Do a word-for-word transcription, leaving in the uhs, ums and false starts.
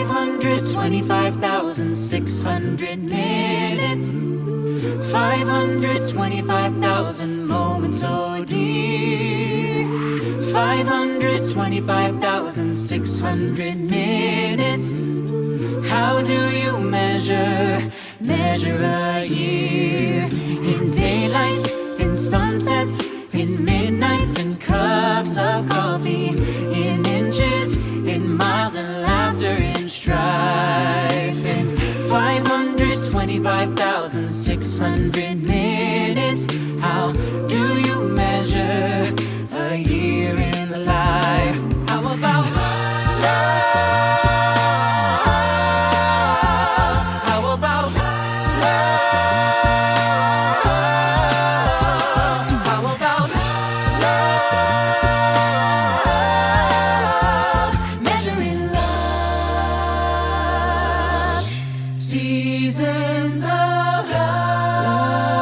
five hundred twenty-five thousand six hundred minutes, five hundred twenty-five thousand moments, oh dear. five hundred twenty-five thousand six hundred minutes. How do you measure, measure a year? In daylights, in sunsets, in midnights, in cups of coffee, in inches, in miles, and laughter, in strife. In five hundred twenty-five thousand six hundred minutes. How do you measure a year in the life? How about love? How about love? How about love? Measuring love, seasons of love.